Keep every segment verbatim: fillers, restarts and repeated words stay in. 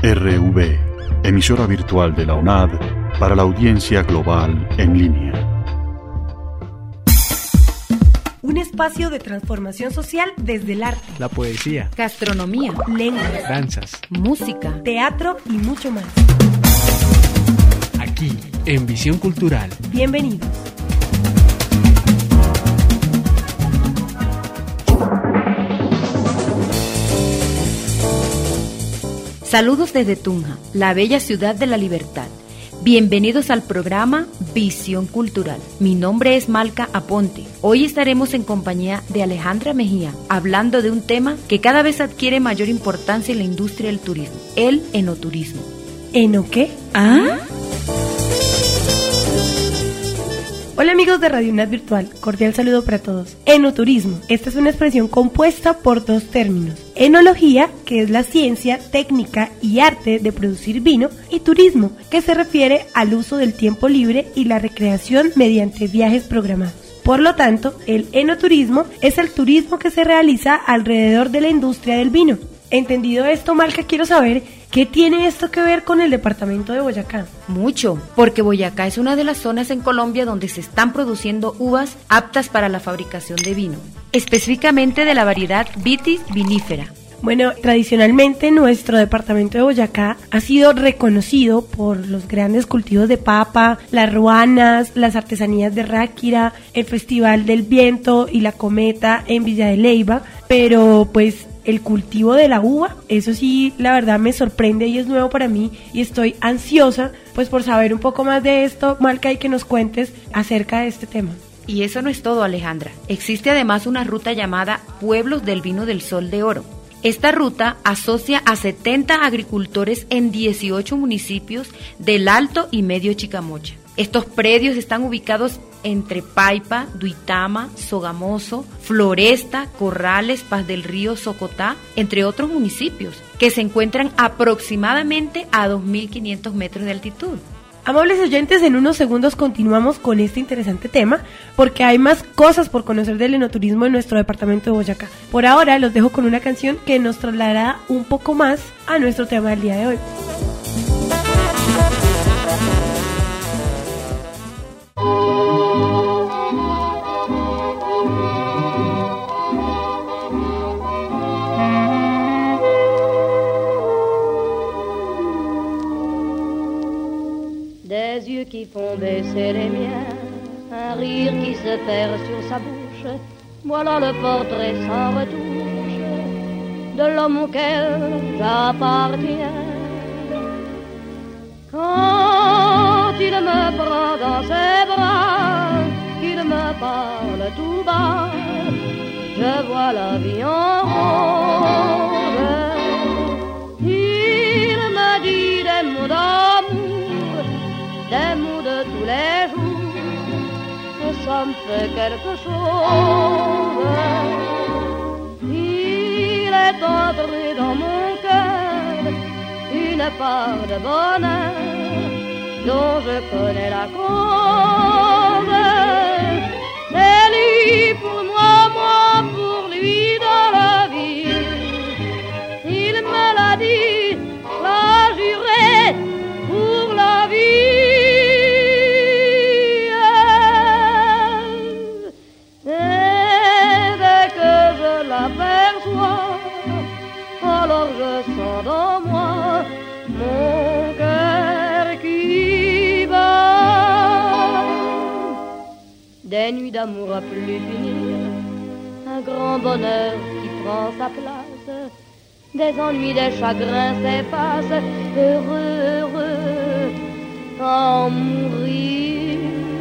R V, emisora virtual de la UNAD para la audiencia global en línea. Un espacio de transformación social desde el arte, la poesía, gastronomía, lengua, danzas, música, teatro y mucho más. Aquí, en Visión Cultural. Bienvenidos. Saludos desde Tunja, la bella ciudad de la libertad. Bienvenidos al programa Visión Cultural. Mi nombre es Malca Aponte. Hoy estaremos en compañía de Alejandra Mejía, hablando de un tema que cada vez adquiere mayor importancia en la industria del turismo, el enoturismo. ¿Eno qué? ¿Ah? Hola amigos de Radio UNAD Virtual, cordial saludo para todos. Enoturismo, esta es una expresión compuesta por dos términos. Enología, que es la ciencia, técnica y arte de producir vino, y turismo, que se refiere al uso del tiempo libre y la recreación mediante viajes programados. Por lo tanto, el enoturismo es el turismo que se realiza alrededor de la industria del vino. Entendido esto, Malca, quiero saber qué tiene esto que ver con el departamento de Boyacá. Mucho, porque Boyacá es una de las zonas en Colombia donde se están produciendo uvas aptas para la fabricación de vino, específicamente de la variedad Vitis vinifera. Bueno, tradicionalmente nuestro departamento de Boyacá ha sido reconocido por los grandes cultivos de papa, las ruanas, las artesanías de Ráquira, el Festival del Viento y la Cometa en Villa de Leyva, pero pues el cultivo de la uva, eso sí, la verdad me sorprende y es nuevo para mí y estoy ansiosa pues por saber un poco más de esto, Malca, y que nos cuentes acerca de este tema. Y eso no es todo, Alejandra. Existe además una ruta llamada Pueblos del Vino del Sol de Oro. Esta ruta asocia a setenta agricultores en dieciocho municipios del Alto y Medio Chicamocha. Estos predios están ubicados entre Paipa, Duitama, Sogamoso, Floresta, Corrales, Paz del Río, Socotá, entre otros municipios, que se encuentran aproximadamente a dos mil quinientos metros de altitud. Amables oyentes, en unos segundos continuamos con este interesante tema, porque hay más cosas por conocer del enoturismo en nuestro departamento de Boyacá. Por ahora los dejo con una canción que nos trasladará un poco más a nuestro tema del día de hoy. Des yeux qui font baisser les miens, un rire qui se perd sur sa bouche, voilà le portrait sans retouche de l'homme auquel j'appartiens. Quand il me prend dans ses bras, qu'il me parle tout bas, je vois la vie en rose. Il me dit des mots d'amour, des mots de tous les jours, que ça me fait quelque chose. Il est entré dans mon cœur une part de bonheur dont je connais la cause. C'est lui pour moi, moi pour lui dans la vie. Il me l'a dit, l'a juré pour la vie. Et dès que je l'aperçois, alors je sens dans moi mon cœur qui bat. Des nuits d'amour à plus finir, un grand bonheur qui prend sa place, des ennuis, des chagrins s'effacent, heureux, heureux, à en mourir.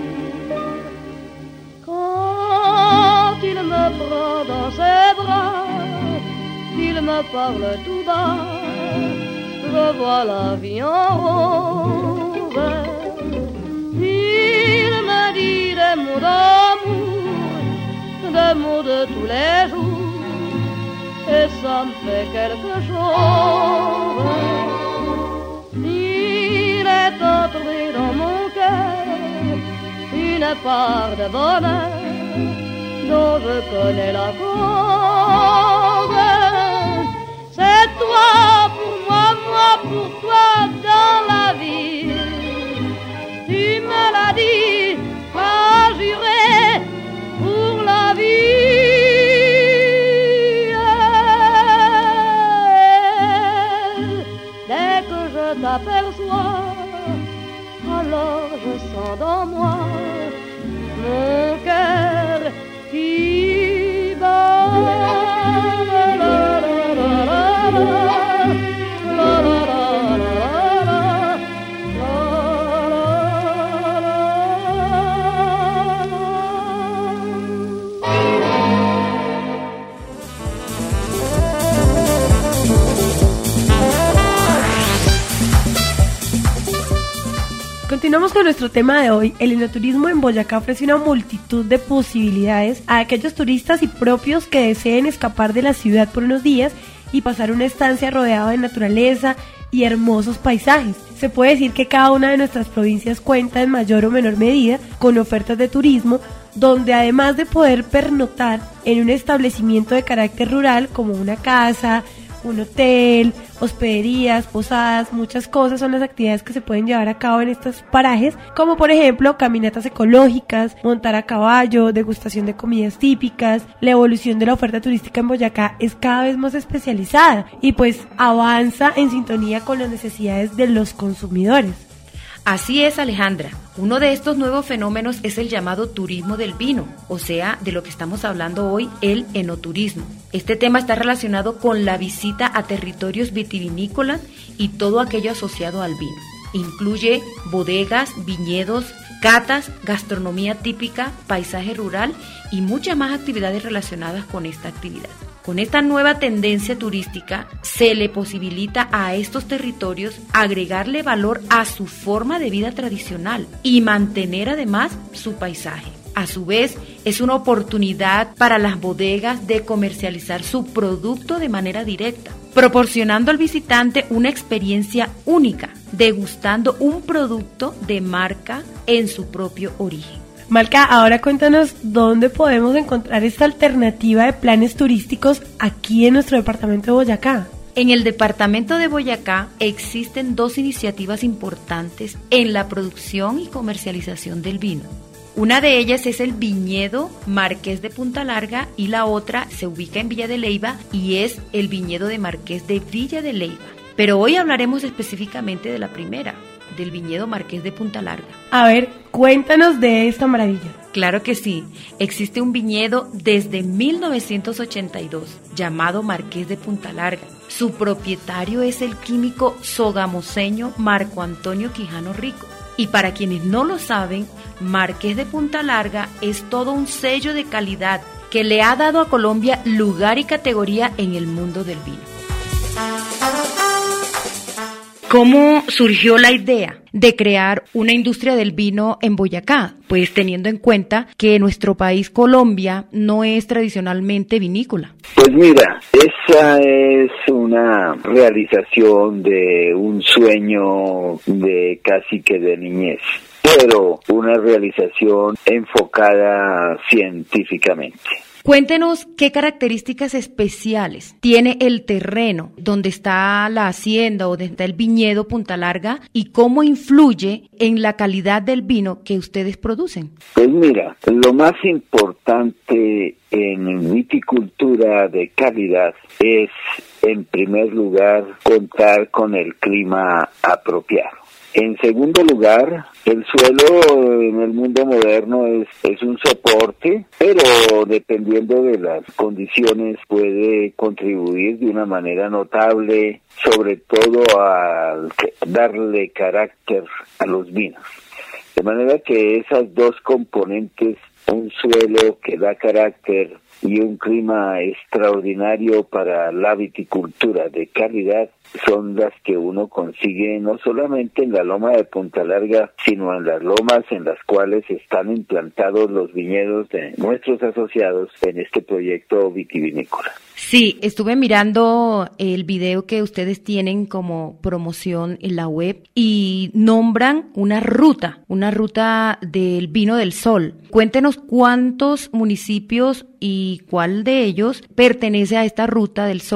Quand il me prend dans ses bras, il me parle tout bas, je vois la vie en rose. Il me dit des mots d'amour, des mots de tous les jours, et ça me fait quelque chose. Il est entré dans mon cœur une part de bonheur dont je connais la cause. C'est toi pour moi, moi pour sens dans moi mon cœur qui bat. Continuamos con nuestro tema de hoy. El enoturismo en Boyacá ofrece una multitud de posibilidades a aquellos turistas y propios que deseen escapar de la ciudad por unos días y pasar una estancia rodeada de naturaleza y hermosos paisajes. Se puede decir que cada una de nuestras provincias cuenta en mayor o menor medida con ofertas de turismo, donde además de poder pernoctar en un establecimiento de carácter rural como una casa, un hotel, hospederías, posadas, muchas cosas son las actividades que se pueden llevar a cabo en estos parajes, como por ejemplo caminatas ecológicas, montar a caballo, degustación de comidas típicas. La evolución de la oferta turística en Boyacá es cada vez más especializada y pues avanza en sintonía con las necesidades de los consumidores. Así es, Alejandra. Uno de estos nuevos fenómenos es el llamado turismo del vino, o sea, de lo que estamos hablando hoy, el enoturismo. Este tema está relacionado con la visita a territorios vitivinícolas y todo aquello asociado al vino. Incluye bodegas, viñedos, catas, gastronomía típica, paisaje rural y muchas más actividades relacionadas con esta actividad. Con esta nueva tendencia turística se le posibilita a estos territorios agregarle valor a su forma de vida tradicional y mantener además su paisaje. A su vez, es una oportunidad para las bodegas de comercializar su producto de manera directa, proporcionando al visitante una experiencia única, degustando un producto de marca en su propio origen. Malca, ahora cuéntanos dónde podemos encontrar esta alternativa de planes turísticos aquí en nuestro departamento de Boyacá. En el departamento de Boyacá existen dos iniciativas importantes en la producción y comercialización del vino. Una de ellas es el viñedo Marqués de Punta Larga y la otra se ubica en Villa de Leyva y es el viñedo de Marqués de Villa de Leyva. Pero hoy hablaremos específicamente de la primera, del viñedo Marqués de Punta Larga. A ver, cuéntanos de esta maravilla. Claro que sí, existe un viñedo desde mil novecientos ochenta y dos llamado Marqués de Punta Larga. Su propietario es el químico sogamoseño Marco Antonio Quijano Rico. Y para quienes no lo saben, Marqués de Punta Larga es todo un sello de calidad que le ha dado a Colombia lugar y categoría en el mundo del vino. ¿Cómo surgió la idea de crear una industria del vino en Boyacá? Pues teniendo en cuenta que nuestro país, Colombia, no es tradicionalmente vinícola. Pues mira, esa es una realización de un sueño de casi que de niñez, pero una realización enfocada científicamente. Cuéntenos qué características especiales tiene el terreno donde está la hacienda o donde está el viñedo Punta Larga y cómo influye en la calidad del vino que ustedes producen. Pues mira, lo más importante en viticultura de calidad es, en primer lugar, contar con el clima apropiado. En segundo lugar, el suelo en el mundo moderno es, es un soporte, pero dependiendo de las condiciones puede contribuir de una manera notable, sobre todo a darle carácter a los vinos. De manera que esas dos componentes, un suelo que da carácter y un clima extraordinario para la viticultura de calidad, son las que uno consigue no solamente en la loma de Punta Larga, sino en las lomas en las cuales están implantados los viñedos de nuestros asociados en este proyecto vitivinícola. Sí, estuve mirando el video que ustedes tienen como promoción en la web y nombran una ruta, una ruta del vino del sol. Cuéntenos cuántos municipios y cuál de ellos pertenece a esta ruta del sol.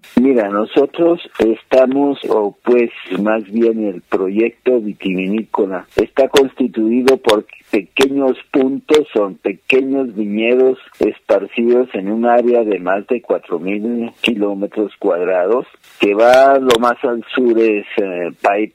Mira, nosotros estamos, o pues más bien el proyecto vitivinícola está constituido por pequeños puntos, son pequeños viñedos esparcidos en un área de más de cuatro mil kilómetros cuadrados, que va lo más al sur es eh,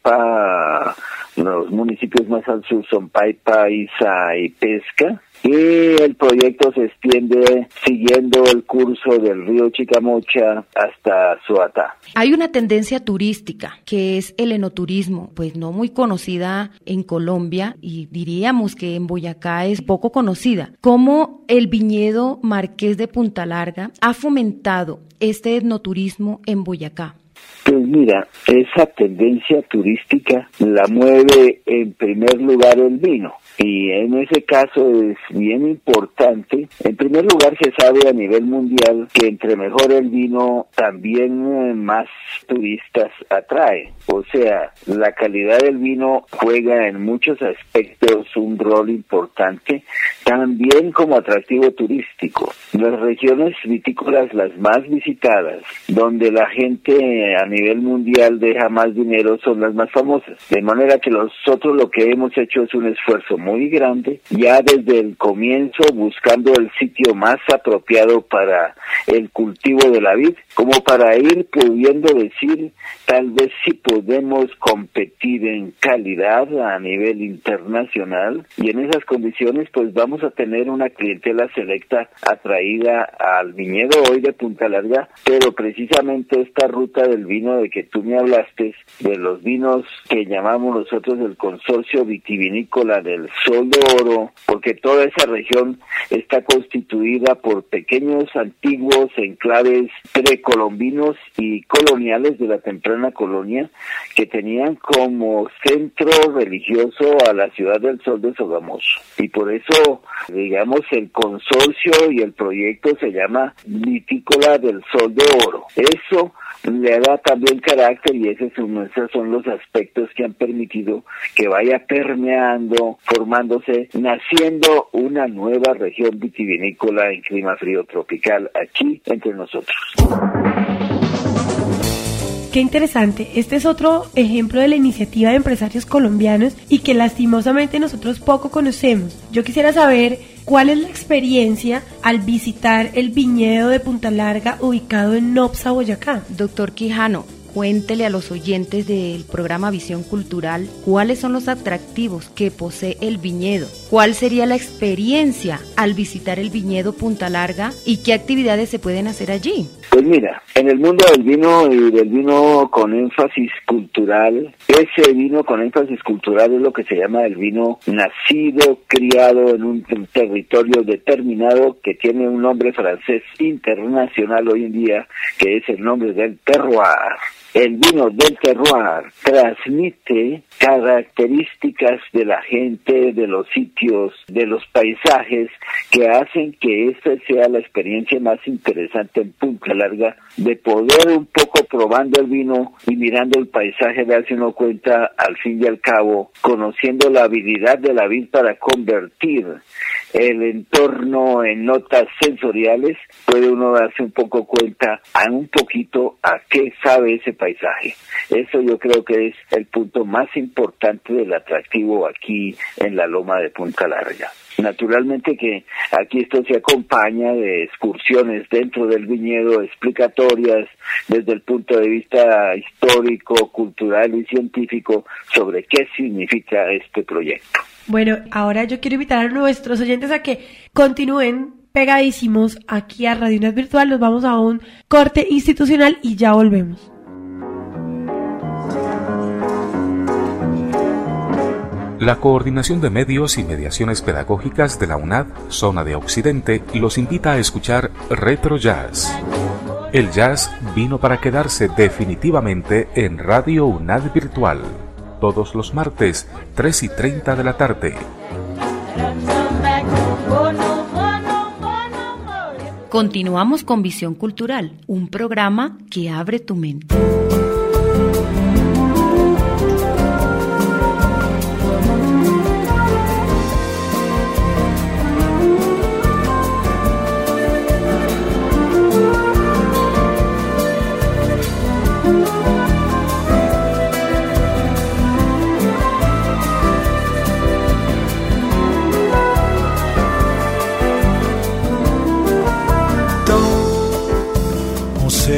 Paipa, los municipios más al sur son Paipa, Iza y Pesca. Y el proyecto se extiende siguiendo el curso del río Chicamocha hasta Soatá. Hay una tendencia turística que es el enoturismo, pues no muy conocida en Colombia y diríamos que en Boyacá es poco conocida. ¿Cómo el viñedo Marqués de Punta Larga ha fomentado este enoturismo en Boyacá? Pues mira, esa tendencia turística la mueve en primer lugar el vino. Y en ese caso es bien importante. En primer lugar, se sabe a nivel mundial que entre mejor el vino, también eh, más turistas atrae. O sea, la calidad del vino juega en muchos aspectos un rol importante, también como atractivo turístico. Las regiones vitícolas las más visitadas, donde la gente a nivel mundial deja más dinero, son las más famosas. De manera que nosotros lo que hemos hecho es un esfuerzo muy grande, ya desde el comienzo buscando el sitio más apropiado para el cultivo de la vid, como para ir pudiendo decir, tal vez si podemos competir en calidad a nivel internacional, y en esas condiciones pues vamos a tener una clientela selecta atraída al viñedo hoy de Punta Larga, pero precisamente esta ruta del vino de que tú me hablaste, de los vinos que llamamos nosotros el consorcio vitivinícola del Sol de Oro, porque toda esa región está constituida por pequeños antiguos enclaves precolombinos y coloniales de la temprana colonia que tenían como centro religioso a la ciudad del Sol de Sogamoso. Y por eso, digamos, el consorcio y el proyecto se llama Vitícola del Sol de Oro. Eso le da también carácter y esos son, esos son los aspectos que han permitido que vaya permeando, formándose, naciendo una nueva región vitivinícola en clima frío tropical aquí entre nosotros. Qué interesante. Este es otro ejemplo de la iniciativa de empresarios colombianos y que lastimosamente nosotros poco conocemos. Yo quisiera saber cuál es la experiencia al visitar el viñedo de Punta Larga ubicado en Nopsa, Boyacá. Doctor Quijano, cuéntele a los oyentes del programa Visión Cultural cuáles son los atractivos que posee el viñedo, cuál sería la experiencia al visitar el viñedo Punta Larga y qué actividades se pueden hacer allí. Pues mira, en el mundo del vino y del vino con énfasis cultural, ese vino con énfasis cultural es lo que se llama el vino nacido, criado en un territorio determinado que tiene un nombre francés internacional hoy en día, que es el nombre del terroir. El vino del terroir transmite características de la gente, de los sitios, de los paisajes, que hacen que esta sea la experiencia más interesante en Punta Larga, de poder un poco probando el vino y mirando el paisaje, darse uno cuenta al fin y al cabo, conociendo la habilidad de la vid para convertir el entorno en notas sensoriales, puede uno darse un poco cuenta a un poquito a qué sabe ese paisaje. Eso yo creo que es el punto más importante del atractivo aquí en la Loma de Punta Larga. Naturalmente que aquí esto se acompaña de excursiones dentro del viñedo, explicatorias desde el punto de vista histórico, cultural y científico sobre qué significa este proyecto. Bueno, ahora yo quiero invitar a nuestros oyentes a que continúen pegadísimos aquí a Radio UNAD Virtual. Nos vamos a un corte institucional y ya volvemos. La Coordinación de Medios y Mediaciones Pedagógicas de la UNAD, Zona de Occidente, los invita a escuchar Retro Jazz. El jazz vino para quedarse definitivamente en Radio UNAD Virtual. Todos los martes, tres y treinta de la tarde. Continuamos con Visión Cultural, un programa que abre tu mente.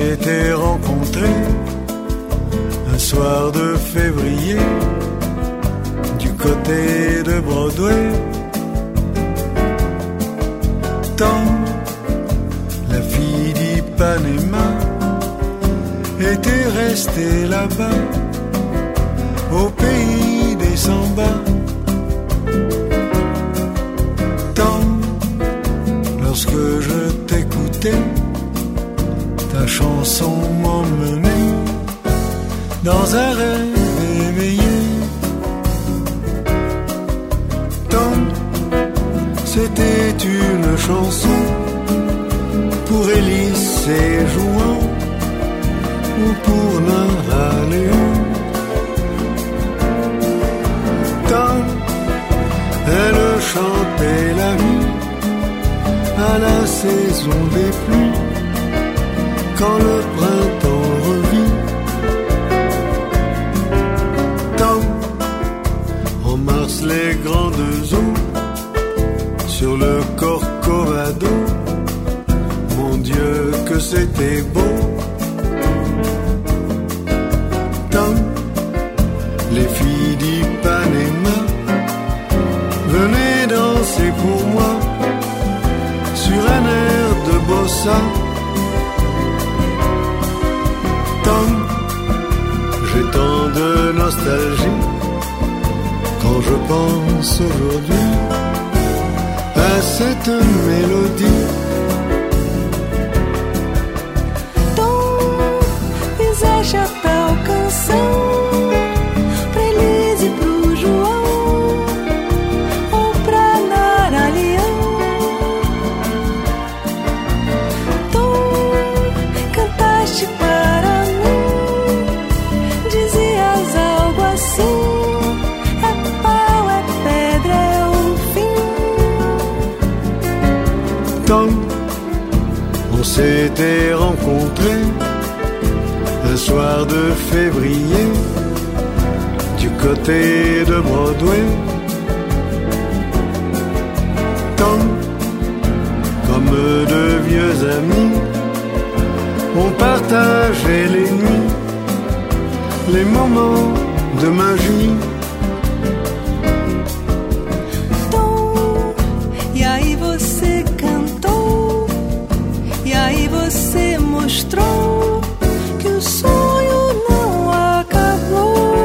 s'était rencontrés un soir de février du côté de Broadway. Tant la fille d'Ipanema était restée là-bas au pays des sambas. Tant lorsque je t'écoutais, ta chanson m'emmenait dans un rêve éveillé. Tant c'était une chanson pour Élise et Jouan ou pour Nara Léon. Tant elle chantait la vie à la saison des pluies, quand le printemps revit. Tant en mars les grandes eaux sur le Corcovado, mon Dieu que c'était beau. Tant les filles d'Ipanema venaient danser pour moi sur un air de bossa. Tant j'ai tant de nostalgie quand je pense aujourd'hui à cette mélodie. Tom fizer chapéu canção pra Elise e pro João ou pra Nara Leão. Tom cantaste para mim, dizias algo assim: é pau, é pedra, é o fim. Tant on s'était rencontrés un soir de février du côté de Broadway. Tant comme de vieux amis, on partageait les nuits, les moments de magie. Tom, e aí você cantou, e aí você mostrou que o sonho não acabou.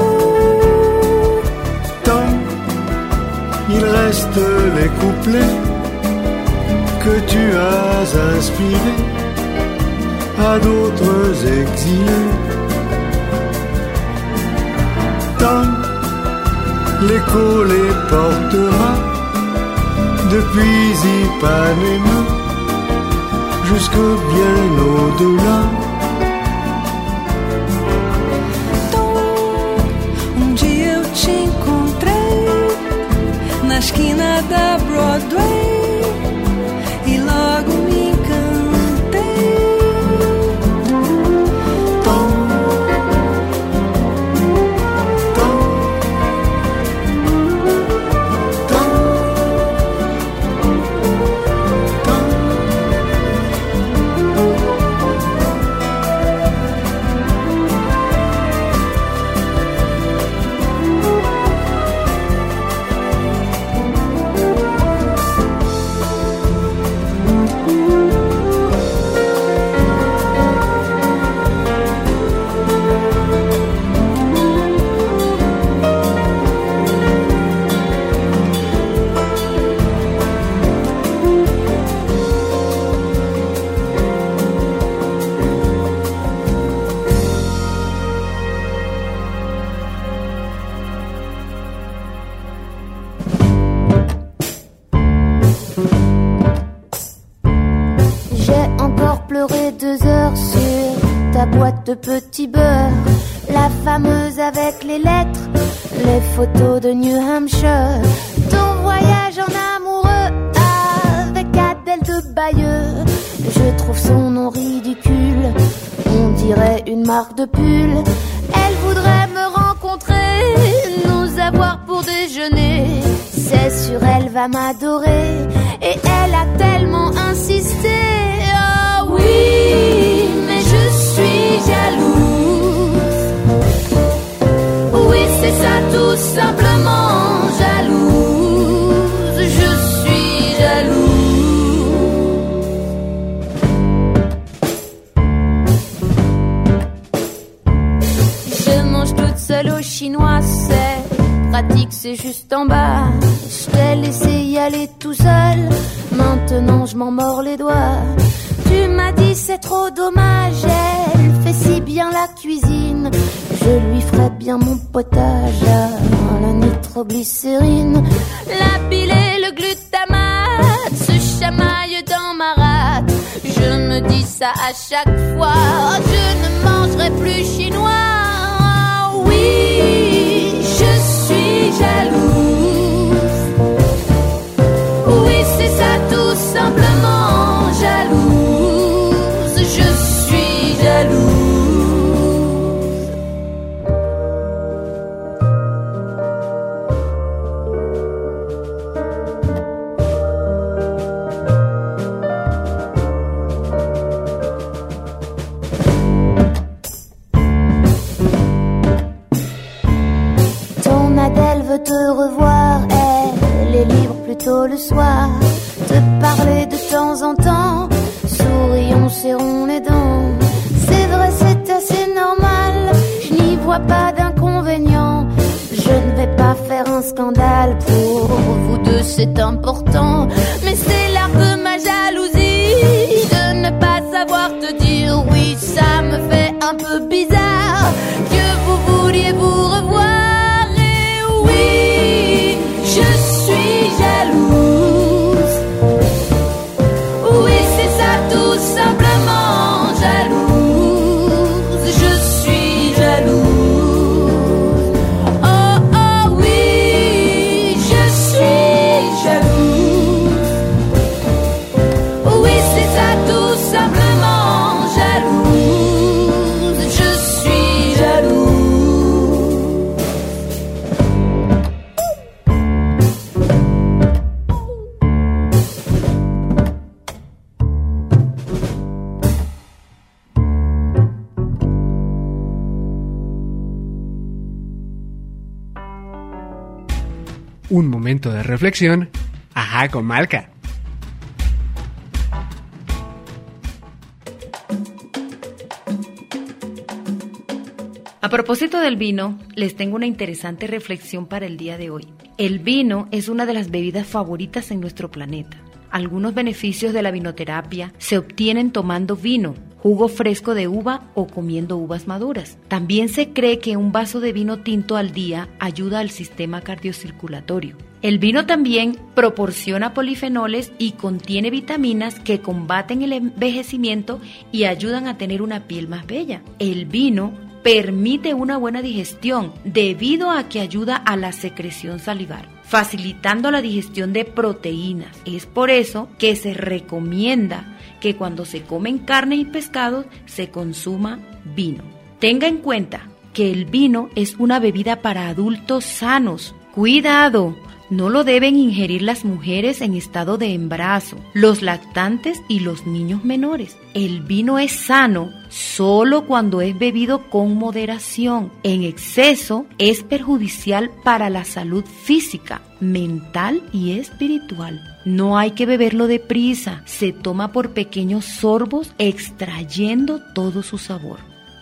Tant il reste les couplets que tu as inspirés à d'autres exilés. Tant l'écho les portera depuis Ipanema jusque bien au-delà. Um dia eu te encontrei na esquina da Broadway e logo me encantei. Tant, tant, tant, tant. De petits beurre, la fameuse avec les lettres, les photos de New Hampshire, ton voyage en amoureux avec Adèle de Bayeux. Je trouve son nom ridicule, on dirait une marque de pull. Elle voudrait me rencontrer, nous avoir pour déjeuner. C'est sûr elle va m'adorer, et elle a tellement insisté. Ah oui, mais je stylo chinois, c'est pratique, c'est juste en bas. Je t'ai laissé y aller tout seul, maintenant je m'en mords les doigts. Tu m'as dit c'est trop dommage, elle fait si bien la cuisine, je lui ferai bien mon potage à la nitroglycérine. La pile et le glutamate se chamaillent dans ma rate. Je me dis ça à chaque fois, je ne mangerai plus chinois. Oui, je suis jalouse. Oui, c'est ça tout simplement, jalouse. Je suis jalouse. Te revoir, elle est libre plutôt le soir, te parler de temps en temps, sourions, serrons les dents. C'est vrai, c'est assez normal, je n'y vois pas d'inconvénient. Je ne vais pas faire un scandale, pour vous deux c'est important. Mais c'est l'art de ma jalousie, de ne pas savoir te dire oui, ça me fait un peu bizarre que vous vouliez vous revoir. Oui, je suis jalouse. Oui, c'est ça tout simplement, jalouse. Je suis jalouse. Oh, oh, oui, je suis jalouse. Oui, c'est ça tout simplement, jalouse. Je suis jalouse. Un momento de reflexión, ajá, con Malca. A propósito del vino, les tengo una interesante reflexión para el día de hoy. El vino es una de las bebidas favoritas en nuestro planeta. Algunos beneficios de la vinoterapia se obtienen tomando vino, jugo fresco de uva o comiendo uvas maduras. También se cree que un vaso de vino tinto al día ayuda al sistema cardiocirculatorio. El vino también proporciona polifenoles y contiene vitaminas que combaten el envejecimiento y ayudan a tener una piel más bella. El vino permite una buena digestión debido a que ayuda a la secreción salivar, facilitando la digestión de proteínas. Es por eso que se recomienda que cuando se comen carne y pescados se consuma vino. Tenga en cuenta que el vino es una bebida para adultos sanos. ¡Cuidado! No lo deben ingerir las mujeres en estado de embarazo, los lactantes y los niños menores. El vino es sano solo cuando es bebido con moderación. En exceso es perjudicial para la salud física, mental y espiritual. No hay que beberlo deprisa, se toma por pequeños sorbos extrayendo todo su sabor.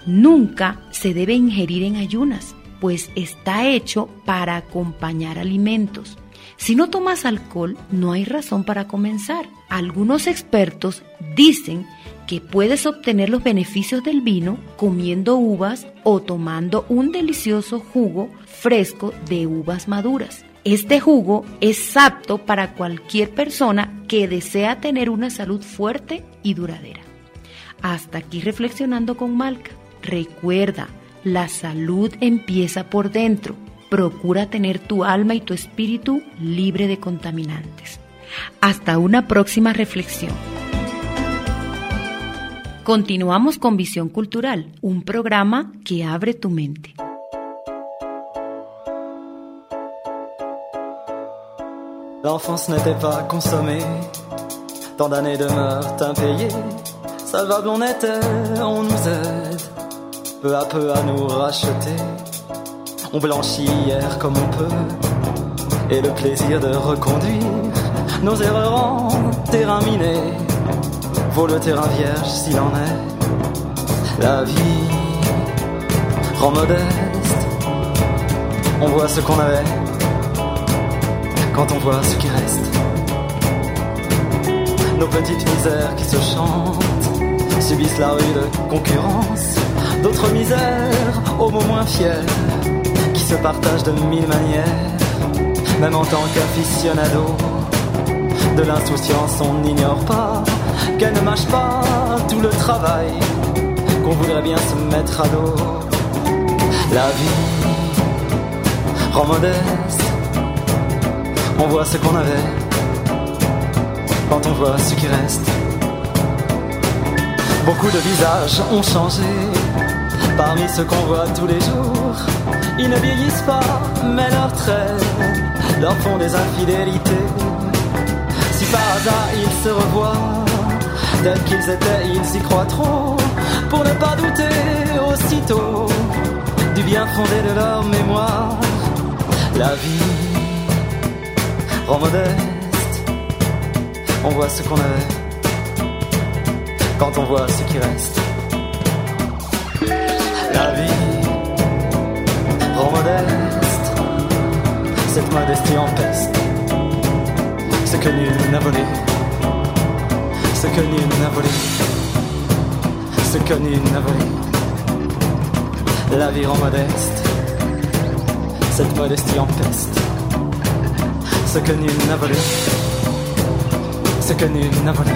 Nunca se debe ingerir en ayunas, pues está hecho para acompañar alimentos. Si no tomas alcohol, no hay razón para comenzar. Algunos expertos dicen que puedes obtener los beneficios del vino comiendo uvas o tomando un delicioso jugo fresco de uvas maduras. Este jugo es apto para cualquier persona que desea tener una salud fuerte y duradera. Hasta aquí reflexionando con Malca. Recuerda, la salud empieza por dentro. Procura tener tu alma y tu espíritu libre de contaminantes. Hasta una próxima reflexión. Continuamos con Visión Cultural, un programa que abre tu mente. L'enfance n'était pas consommée, tant d'années de meurtres impayés. Salvables on était, on nous aide, peu à peu à nous racheter. On blanchit hier comme on peut, et le plaisir de reconduire nos erreurs en terrain miné vaut le terrain vierge s'il en est. La vie rend modeste On voit ce qu'on avait quand on voit ce qui reste. Nos petites misères qui se chantent subissent la rude concurrence d'autres misères au mot moins fiers qui se partagent de mille manières. Même en tant qu'aficionado de l'insouciance, on n'ignore pas qu'elle ne mâche pas tout le travail qu'on voudrait bien se mettre à dos. La vie rend modeste, on voit ce qu'on avait quand on voit ce qui reste. Beaucoup de visages ont changé parmi ceux qu'on voit tous les jours. Ils ne vieillissent pas, mais leurs traits leur font des infidélités. Si par hasard ils se revoient tels qu'ils étaient, ils y croient trop pour ne pas douter aussitôt du bien fondé de leur mémoire. La vie rend modeste, on voit ce qu'on avait quand on voit ce qui reste. La vie rend modeste, cette modestie empeste ce que nul n'a volé, ce que nul n'a volé, ce que nul n'a volé. La vie rend modeste, cette modestie empeste ce que nul n'a volé, ce que nul n'a volé.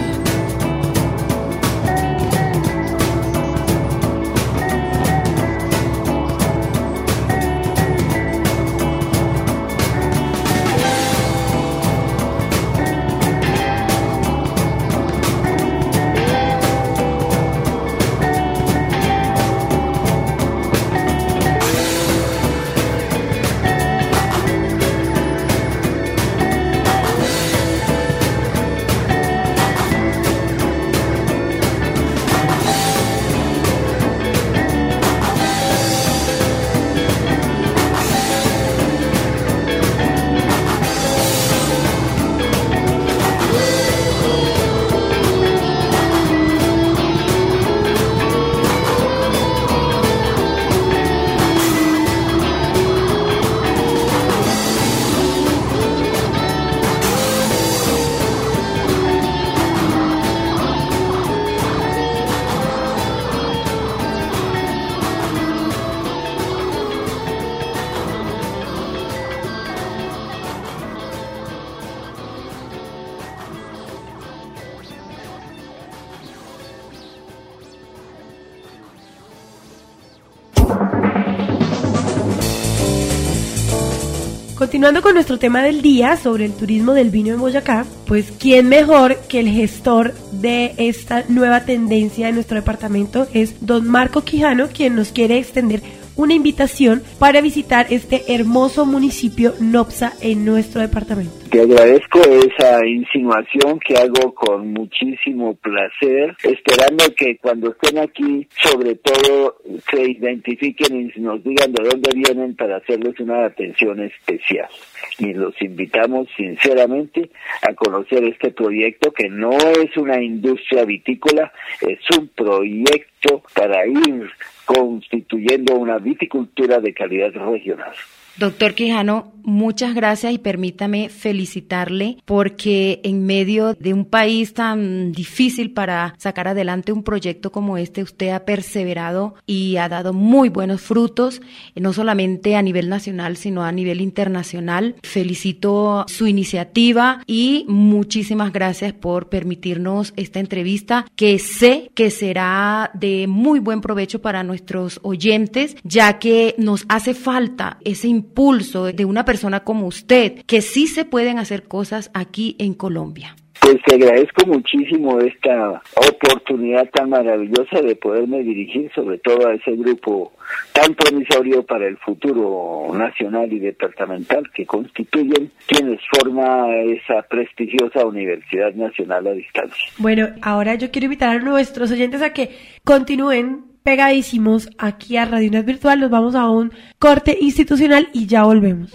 Continuando con nuestro tema del día sobre el turismo del vino en Boyacá, pues quién mejor que el gestor de esta nueva tendencia de nuestro departamento es don Marco Quijano, quien nos quiere extender una invitación para visitar este hermoso municipio Nopsa en nuestro departamento. Te agradezco esa insinuación que hago con muchísimo placer, esperando que cuando estén aquí, sobre todo, se identifiquen y nos digan de dónde vienen para hacerles una atención especial. Y los invitamos sinceramente a conocer este proyecto, que no es una industria vitícola, es un proyecto para ir constituyendo una viticultura de calidad regional. Doctor Quijano, muchas gracias y permítame felicitarle porque en medio de un país tan difícil para sacar adelante un proyecto como este, usted ha perseverado y ha dado muy buenos frutos, no solamente a nivel nacional, sino a nivel internacional. Felicito su iniciativa y muchísimas gracias por permitirnos esta entrevista, que sé que será de muy buen provecho para nuestros oyentes, ya que nos hace falta ese impulso impulso de una persona como usted, que sí se pueden hacer cosas aquí en Colombia. Pues te agradezco muchísimo esta oportunidad tan maravillosa de poderme dirigir sobre todo a ese grupo tan promisorio para el futuro nacional y departamental que constituyen quienes forman esa prestigiosa Universidad Nacional a Distancia. Bueno, ahora yo quiero invitar a nuestros oyentes a que continúen pegadísimos aquí a Radio UNAD Virtual. Nos vamos a un corte institucional y ya volvemos.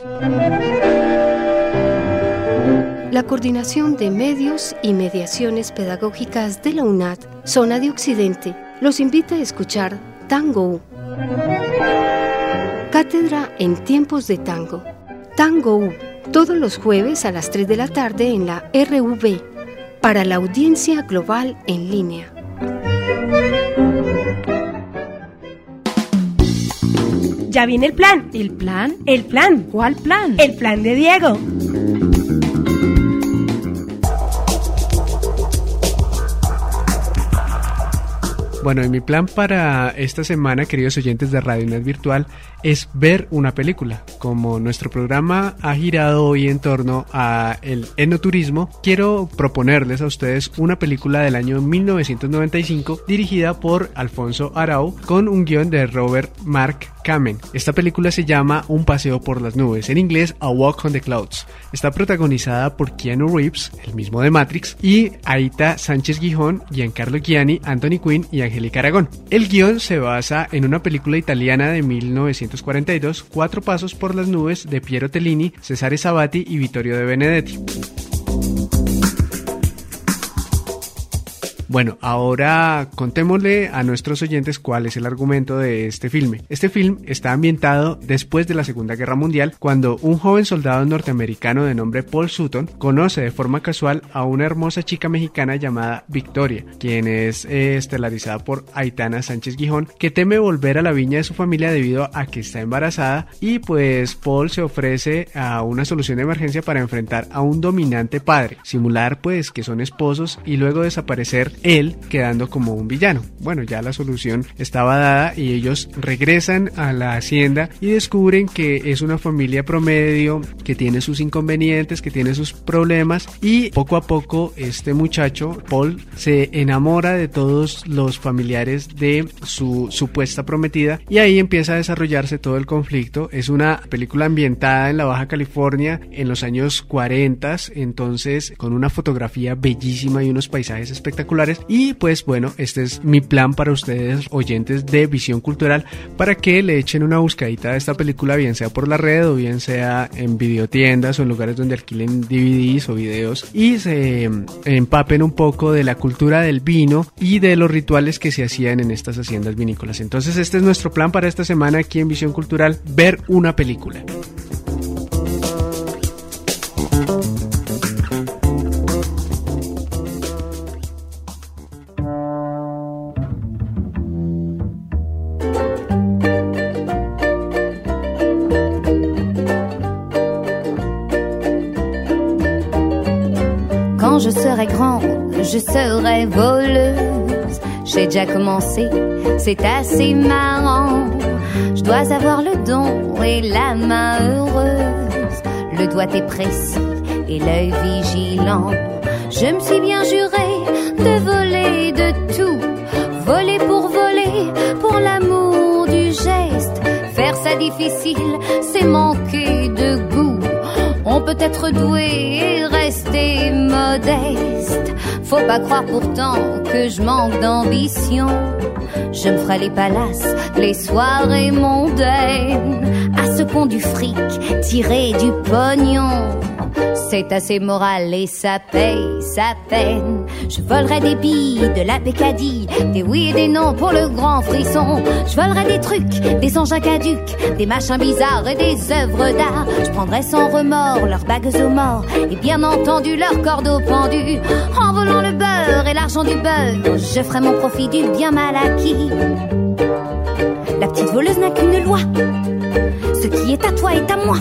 La Coordinación de Medios y Mediaciones Pedagógicas de la UNAD, Zona de Occidente, los invita a escuchar Tango. Cátedra en tiempos de tango. Tango U, todos los jueves a las tres de la tarde en la R U B, para la audiencia global en línea. Ya viene el plan. ¿El plan? El plan. ¿Cuál plan? El plan de Diego. Bueno, y mi plan para esta semana, queridos oyentes de Radio UNAD Virtual, es ver una película. Como nuestro programa ha girado hoy en torno a el enoturismo, quiero proponerles a ustedes una película del año mil novecientos noventa y cinco dirigida por Alfonso Arau con un guión de Robert Mark Kamen. Esta película se llama Un paseo por las nubes, en inglés A Walk on the Clouds. Está protagonizada por Keanu Reeves, el mismo de Matrix, y Aita Sánchez Gijón, Giancarlo Gianni, Anthony Quinn y Angélica Aragón. El guión se basa en una película italiana de mil novecientos cuarenta y dos, Cuatro pasos por las nubes, de Piero Tellini, Cesare Sabati y Vittorio De Benedetti. Bueno, ahora contémosle a nuestros oyentes cuál es el argumento de este filme. Este film está ambientado después de la Segunda Guerra Mundial, cuando un joven soldado norteamericano de nombre Paul Sutton conoce de forma casual a una hermosa chica mexicana llamada Victoria, quien es eh, estelarizada por Aitana Sánchez Gijón, que teme volver a la viña de su familia debido a que está embarazada, y pues Paul se ofrece a una solución de emergencia para enfrentar a un dominante padre, simular pues que son esposos y luego desaparecer él, quedando como un villano. Bueno, ya la solución estaba dada y ellos regresan a la hacienda y descubren que es una familia promedio, que tiene sus inconvenientes, que tiene sus problemas, y poco a poco este muchacho, Paul, se enamora de todos los familiares de su supuesta prometida, y ahí empieza a desarrollarse todo el conflicto. Es una película ambientada en la Baja California en los años cuarenta, entonces con una fotografía bellísima y unos paisajes espectaculares. Y pues bueno, este es mi plan para ustedes, oyentes de Visión Cultural, para que le echen una buscadita a esta película, bien sea por la red o bien sea en videotiendas o en lugares donde alquilen D V Ds o videos, y se empapen un poco de la cultura del vino y de los rituales que se hacían en estas haciendas vinícolas. Entonces este es nuestro plan para esta semana aquí en Visión Cultural: ver una película. Quand je serai grande, je serai voleuse. J'ai déjà commencé, c'est assez marrant. Je dois avoir le don et la main heureuse, le doigté précis et l'œil vigilant. Je me suis bien juré de voler de tout, voler pour voler, pour l'amour du geste. Faire ça difficile, c'est manquer de goût. On peut être doué et rester modeste. Faut pas croire pourtant que je manque d'ambition. Je me ferai les palaces, les soirées mondaines, à ce qu'on du fric, tirer du pognon. C'est assez moral et ça paye sa peine. Je volerai des billes, de la bécadille, des oui et des non pour le grand frisson. Je volerai des trucs, des engins caducs, des machins bizarres et des œuvres d'art. Je prendrai sans remords leurs bagues aux morts et bien entendu leurs cordeaux pendus. En volant le beurre et l'argent du beurre, je ferai mon profit du bien mal acquis. La petite voleuse n'a qu'une loi: ce qui est à toi est à moi.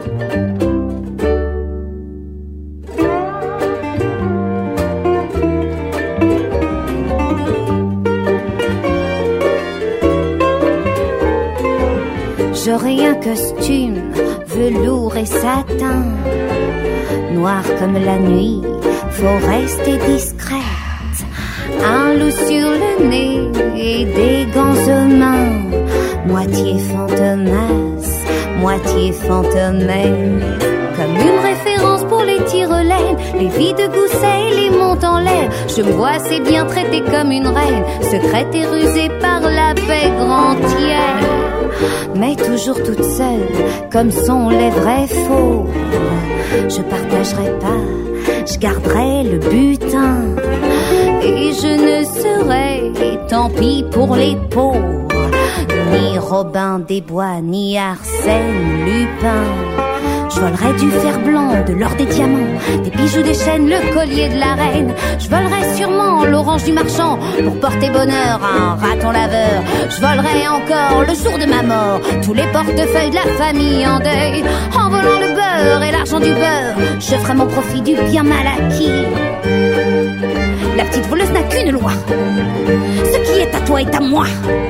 J'aurai un costume, velours et satin, noir comme la nuit, faut rester discrète. Un loup sur le nez et des gants aux mains, moitié fantomas, moitié fantomène. Comme une référence pour les tire-laines, les vies de Gousset et les montent en l'air. Je me vois assez bien traitée comme une reine, secrète et rusée par la pègre entière. Mais toujours toute seule, comme sont les vrais faux. Je partagerai pas, je garderai le butin. Et je ne serai, tant pis pour les pauvres, ni Robin des Bois, ni Arsène Lupin. Je volerai du fer blanc, de l'or, des diamants, des bijoux, des chaînes, le collier de la reine. Je volerai sûrement l'orange du marchand pour porter bonheur à un raton laveur. Je volerai encore le jour de ma mort tous les portefeuilles de la famille en deuil. En volant le beurre et l'argent du beurre, je ferai mon profit du bien mal acquis. La petite voleuse n'a qu'une loi: ce qui est à toi est à moi.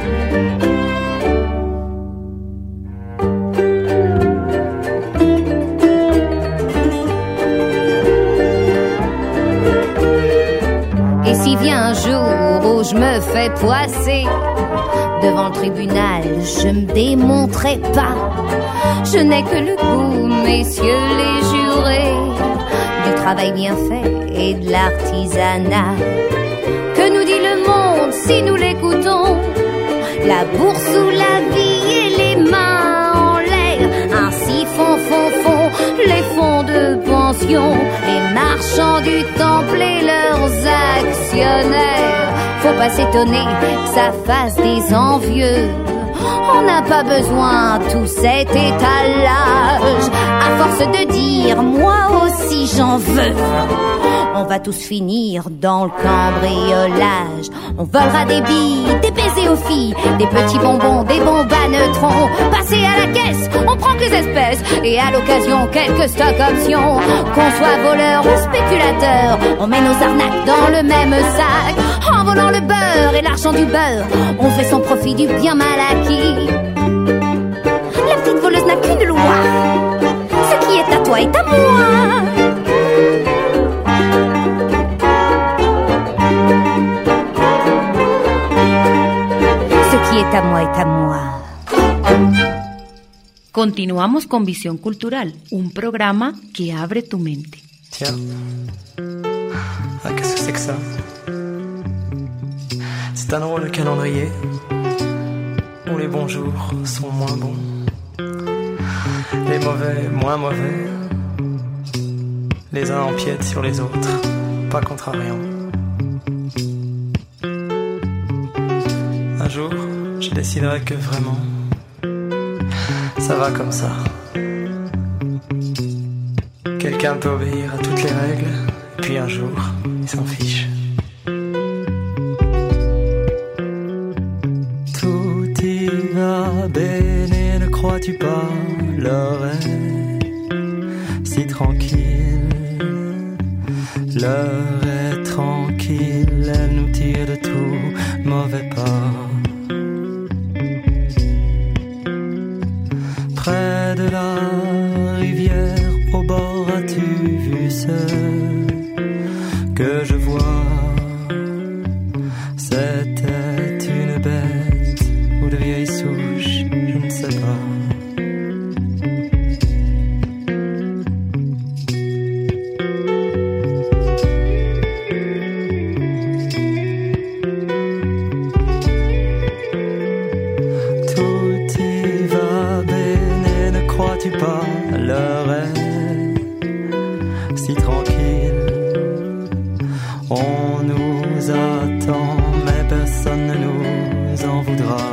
Et si vient un jour où je me fais poisser devant le tribunal, je me démontrerai pas. Je n'ai que le goût, messieurs les jurés, du travail bien fait et de l'artisanat. Que nous dit le monde si nous l'écoutons? La bourse ou la vie et les mains en l'air. Ainsi font, font, font les fonds de pension, les marchands du temple et leurs actionnaires. Faut pas s'étonner que ça fasse des envieux. On n'a pas besoin tout cet étalage. À force de dire moi aussi j'en veux, on va tous finir dans le cambriolage. On volera des billes, des baisers aux filles, des petits bonbons, des bombes à neutrons. Passer à la caisse, on prend que les espèces, et à l'occasion quelques stock options. Qu'on soit voleur ou spéculateur, on met nos arnaques dans le même sac. En volant le beurre et l'argent du beurre, on fait son profit du bien mal acquis. La petite voleuse n'a qu'une loi: ce qui est à toi est à moi. Ce qui est à moi est à moi. Continuamos con Visión Cultural, un programa que abre tu mente. Tiens, ah, qu'est-ce que c'est que ça? C'est un drôle de calendrier où les bons jours sont moins bons, les mauvais moins mauvais, les uns empiètent sur les autres, pas contrariant. Un jour, je déciderai que vraiment, ça va comme ça. Quelqu'un peut obéir à toutes les règles, et puis un jour, il s'en fiche. Tout y va bene, ne crois-tu pas? L'heure est si tranquille, l'heure est tranquille, elle nous tire de tout mauvais pas. Près de la rivière, au bord, as-tu vu ce que je vois? C'était une bête ou de vieille souche, je ne sais pas. Tout y va bene, ne crois-tu pas? L'heure est si tranquille, on nous attend, mais personne ne nous en voudra.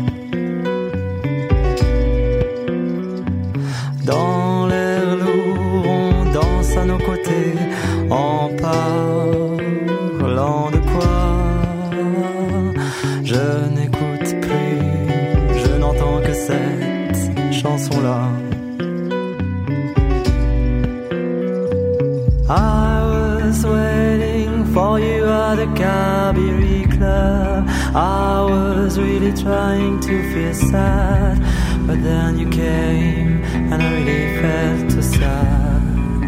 Dans l'air lourd, on danse à nos côtés, en parlant de quoi? Je n'écoute plus, je n'entends que cette chanson-là. I was waiting for you at the Kabiri Club. I was really trying to feel sad, but then you came and I really felt so sad.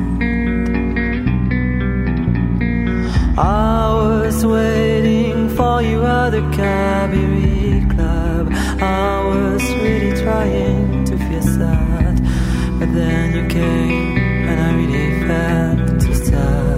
I was waiting for you at the Kabiri Club. I was really trying to feel sad, but then you came and I really felt so sad.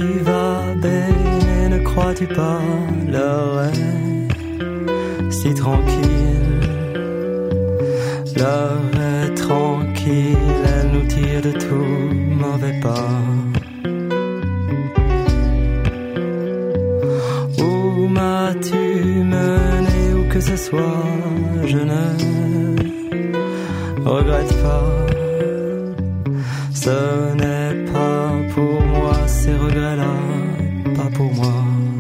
va bene, ne crois-tu pas? L'heure est si tranquille. L'heure est tranquille, elle nous tire de tout mauvais pas. Où m'as-tu mené, où que ce soit, je ne regrette pas. Ce n'est pas pour moi, ces regrets-là, pas pour moi.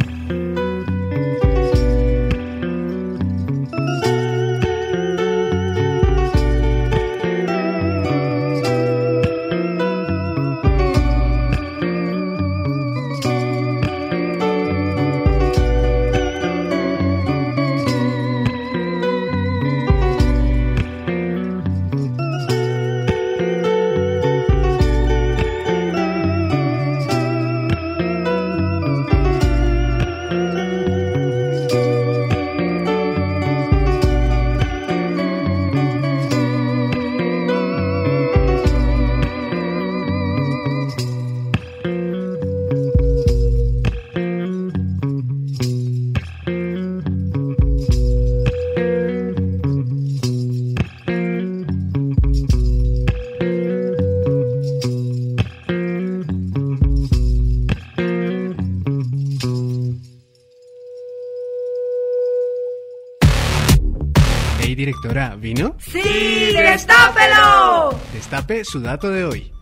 Directora, ¿vino? ¡Sí! ¡Destápelo! Destape su dato de hoy.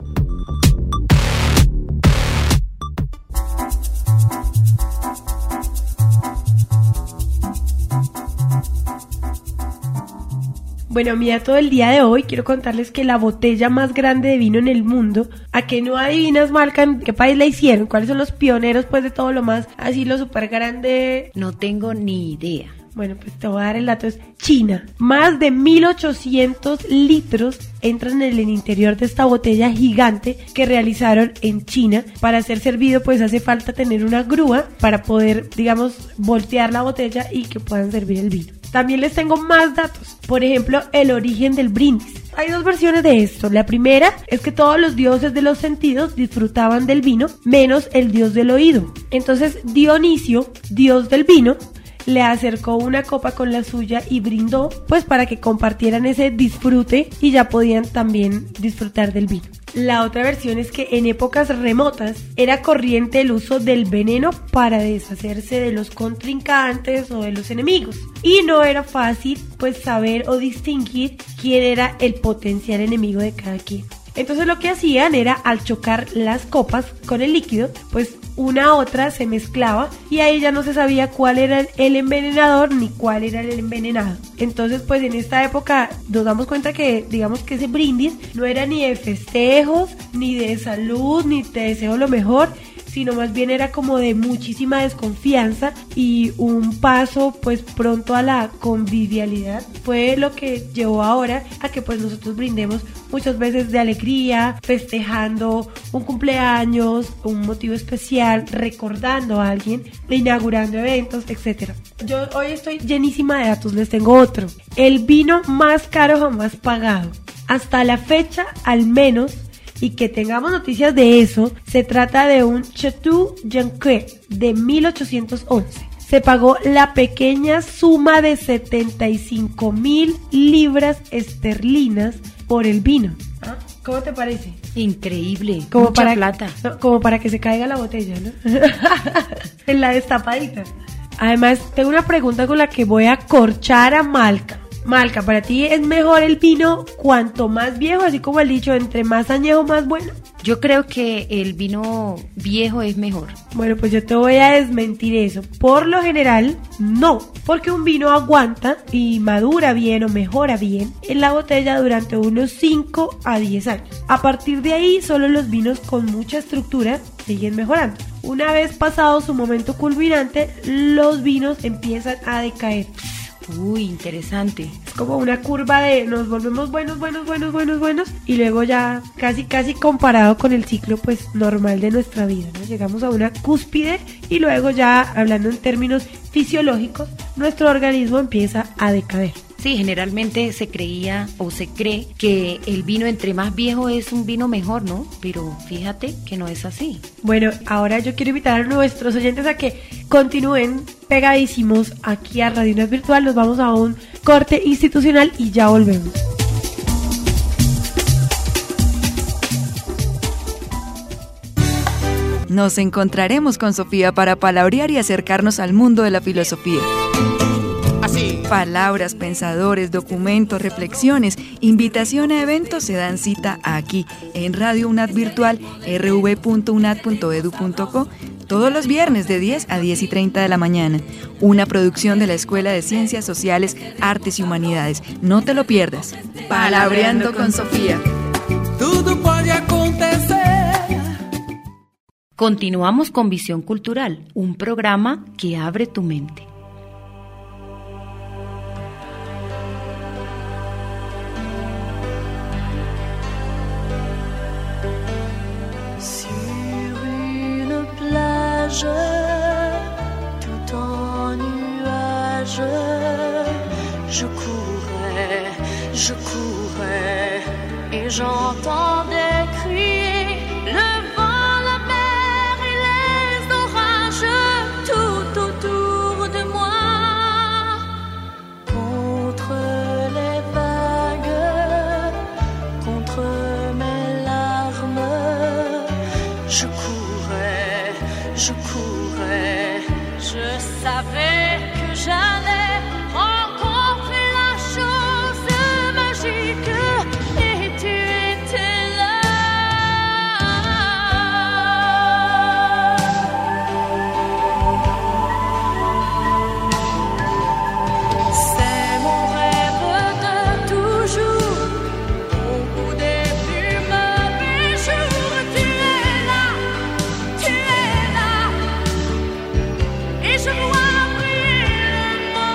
Bueno, mi dato del día de hoy, quiero contarles que la botella más grande de vino en el mundo, ¿a qué no adivinas, Malcan, qué país la hicieron? ¿Cuáles son los pioneros, pues, de todo lo más así, lo súper grande? No tengo ni idea. Bueno, pues te voy a dar el dato, es China. Más de mil ochocientos litros entran en el interior de esta botella gigante que realizaron en China. Para ser servido, pues hace falta tener una grúa para poder, digamos, voltear la botella y que puedan servir el vino. También les tengo más datos. Por ejemplo, el origen del brindis. Hay dos versiones de esto. La primera es que todos los dioses de los sentidos disfrutaban del vino, menos el dios del oído. Entonces Dionisio, dios del vino, le acercó una copa con la suya y brindó, pues para que compartieran ese disfrute y ya podían también disfrutar del vino. La otra versión es que en épocas remotas era corriente el uso del veneno para deshacerse de los contrincantes o de los enemigos. Y no era fácil, pues, saber o distinguir quién era el potencial enemigo de cada quien. Entonces lo que hacían era, al chocar las copas con el líquido, pues una a otra se mezclaba y ahí ya no se sabía cuál era el envenenador ni cuál era el envenenado. Entonces, pues en esta época nos damos cuenta que, digamos, que ese brindis no era ni de festejos, ni de salud, ni te deseo lo mejor, sino más bien era como de muchísima desconfianza y un paso pues pronto a la convivialidad. Fue lo que llevó ahora a que pues nosotros brindemos muchas veces de alegría, festejando un cumpleaños, un motivo especial, recordando a alguien, inaugurando eventos, etcétera. Yo hoy estoy llenísima de datos, les tengo otro. El vino más caro jamás pagado. Hasta la fecha, al menos, y que tengamos noticias de eso, se trata de un Chateau Yonque de mil ochocientos once. Se pagó la pequeña suma de setenta y cinco mil libras esterlinas por el vino. ¿Ah? ¿Cómo te parece? Increíble, como mucha para, plata. No, como para que se caiga la botella, ¿no? En la destapadita. Además, tengo una pregunta con la que voy a corchar a Malca. Malca, ¿para ti es mejor el vino cuanto más viejo, así como el dicho, entre más añejo más bueno? Yo creo que el vino viejo es mejor. Bueno, pues yo te voy a desmentir eso. Por lo general, no, porque un vino aguanta y madura bien o mejora bien en la botella durante unos cinco a diez años. A partir de ahí, solo los vinos con mucha estructura siguen mejorando. Una vez pasado su momento culminante, los vinos empiezan a decaer. Uy, interesante. Es como una curva de nos volvemos buenos, buenos, buenos, buenos, buenos y luego ya casi, casi comparado con el ciclo pues normal de nuestra vida, ¿no? Llegamos a una cúspide y luego ya, hablando en términos fisiológicos, nuestro organismo empieza a decaer. Sí, generalmente se creía o se cree que el vino entre más viejo es un vino mejor, ¿no? Pero fíjate que no es así. Bueno, ahora yo quiero invitar a nuestros oyentes a que continúen pegadísimos aquí a Radio UNAD Virtual. Nos vamos a un corte institucional y ya volvemos. Nos encontraremos con Sofía para palabrear y acercarnos al mundo de la filosofía. Así. Palabras, pensadores, documentos, reflexiones, invitación a eventos se dan cita aquí, en Radio UNAD Virtual, erre u ve punto unad punto edu punto co, todos los viernes de diez a diez y treinta de la mañana. Una producción de la Escuela de Ciencias Sociales, Artes y Humanidades. No te lo pierdas. Palabreando con Sofía. Todo puede acontecer. Continuamos con Visión Cultural, un programa que abre tu mente. Sur une plage, tout en nuages, je courais, je courais, et j'entendais crier le vent. Tout autour de moi, contre les vagues, contre mes larmes, je courais, je courais, je savais que j'allais rencontrer la chose magique, et tu étais là. Je vois briller le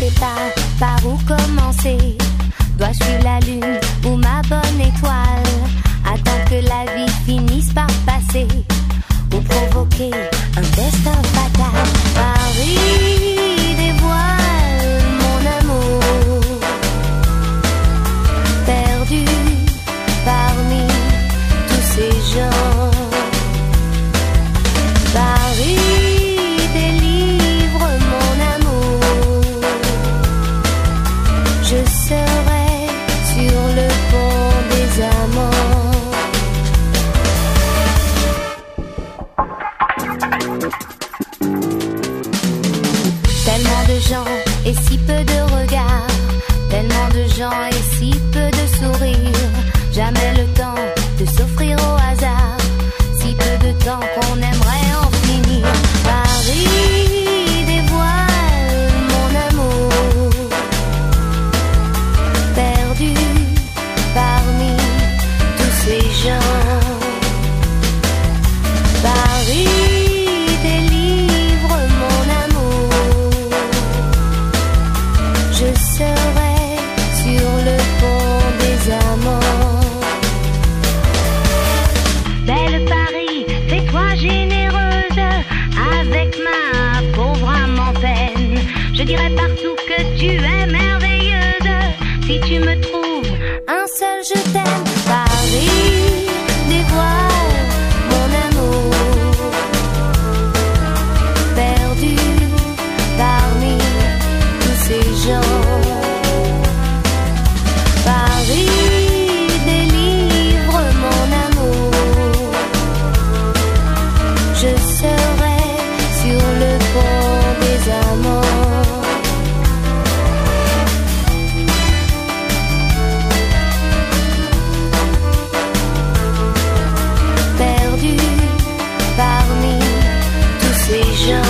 sais pas par où commencer. Dois-je suivre la lune ou ma bonne étoile? Attends que la vie finisse par passer ou provoquer un destin fatal. Paris dévoile mon amour, perdu parmi tous ces gens. Paris délivre mon amour, je serai sur le pont des amants. Tellement de gens et si peu de regards, tellement de gens et si peu de sourires. Jamais le temps de s'offrir au hasard, si peu de temps qu'on aimerait en finir. Paris dévoile mon amour, perdu parmi tous ces gens. Paris délivre mon amour, je serai sur le pont des amants. Belle Paris, fais-toi généreuse avec ma pauvre âme en peine. Je dirai partout que tu es merveilleuse. Si tu me trouves un seul je t'aime. Paris dévoile mon amour, perdu parmi tous ces gens. Paris délivre mon amour, je serai sur le pont des amants. Perdu parmi tous ces gens.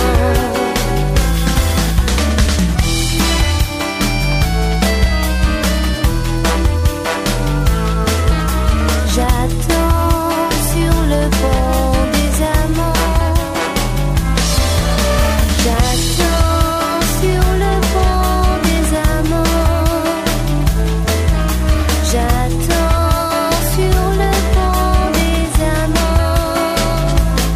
J'attends sur le pont des amants. J'attends sur le pont des amants. J'attends sur le pont des amants.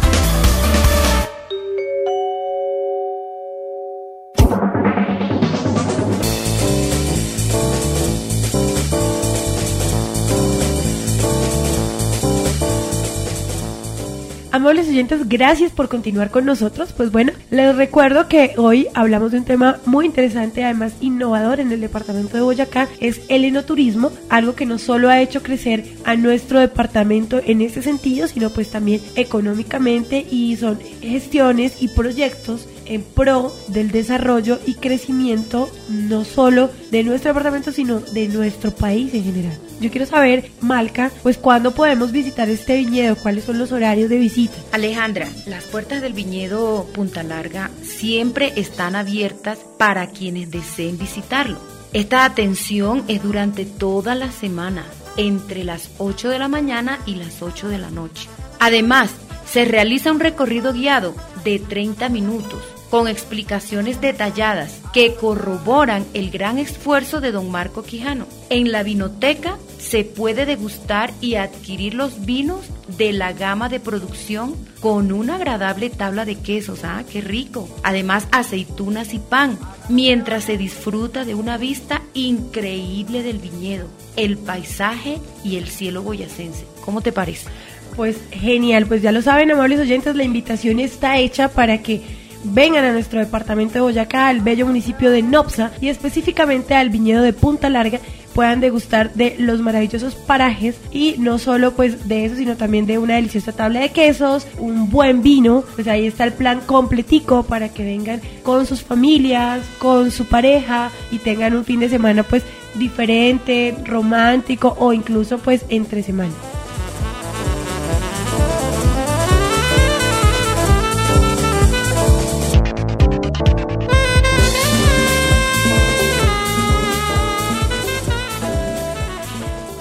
Amables oyentes, gracias por continuar con nosotros. Pues bueno, les recuerdo que hoy hablamos de un tema muy interesante, además innovador en el departamento de Boyacá, es el enoturismo, algo que no solo ha hecho crecer a nuestro departamento en ese sentido, sino pues también económicamente, y son gestiones y proyectos en pro del desarrollo y crecimiento no solo de nuestro departamento, sino de nuestro país en general. Yo quiero saber, Malca, pues ¿cuándo podemos visitar este viñedo? ¿Cuáles son los horarios de visita? Alejandra, las puertas del viñedo Punta Larga siempre están abiertas para quienes deseen visitarlo. Esta atención es durante toda la semana, entre las ocho de la mañana y las ocho de la noche. Además, se realiza un recorrido guiado de treinta minutos con explicaciones detalladas que corroboran el gran esfuerzo de don Marco Quijano. En la vinoteca se puede degustar y adquirir los vinos de la gama de producción con una agradable tabla de quesos, ¡ah, qué rico! Además, aceitunas y pan, mientras se disfruta de una vista increíble del viñedo, el paisaje y el cielo boyacense. ¿Cómo te parece? Pues genial, pues ya lo saben, amables oyentes, la invitación está hecha para que vengan a nuestro departamento de Boyacá, al bello municipio de Nopsa y específicamente al viñedo de Punta Larga, puedan degustar de los maravillosos parajes y no solo pues de eso, sino también de una deliciosa tabla de quesos, un buen vino. Pues ahí está el plan completico para que vengan con sus familias, con su pareja y tengan un fin de semana pues diferente, romántico o incluso pues entre semana.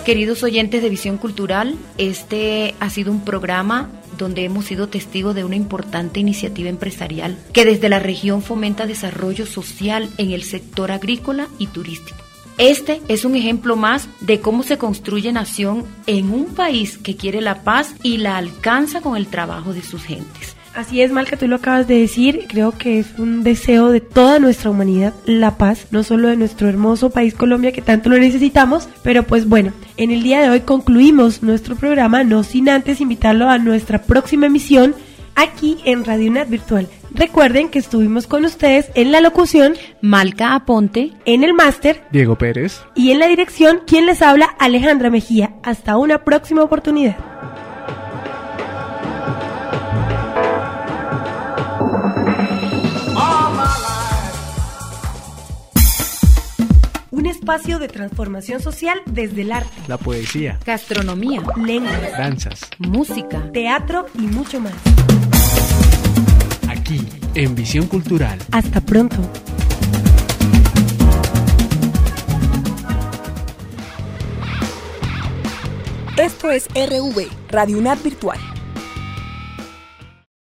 Queridos oyentes de Visión Cultural, este ha sido un programa donde hemos sido testigos de una importante iniciativa empresarial que desde la región fomenta desarrollo social en el sector agrícola y turístico. Este es un ejemplo más de cómo se construye nación en un país que quiere la paz y la alcanza con el trabajo de sus gentes. Así es, Malca, tú lo acabas de decir, creo que es un deseo de toda nuestra humanidad, la paz, no solo de nuestro hermoso país Colombia que tanto lo necesitamos, pero pues bueno, en el día de hoy concluimos nuestro programa, no sin antes invitarlo a nuestra próxima emisión aquí en Radio UNAD Virtual. Recuerden que estuvimos con ustedes en la locución Malca Aponte, en el máster Diego Pérez y en la dirección quien les habla Alejandra Mejía. Hasta una próxima oportunidad. Un espacio de transformación social desde el arte, la poesía, gastronomía, lengua, danzas, música, teatro y mucho más. Aquí, en Visión Cultural. Hasta pronto. Esto es R V, Radio UNAD Virtual.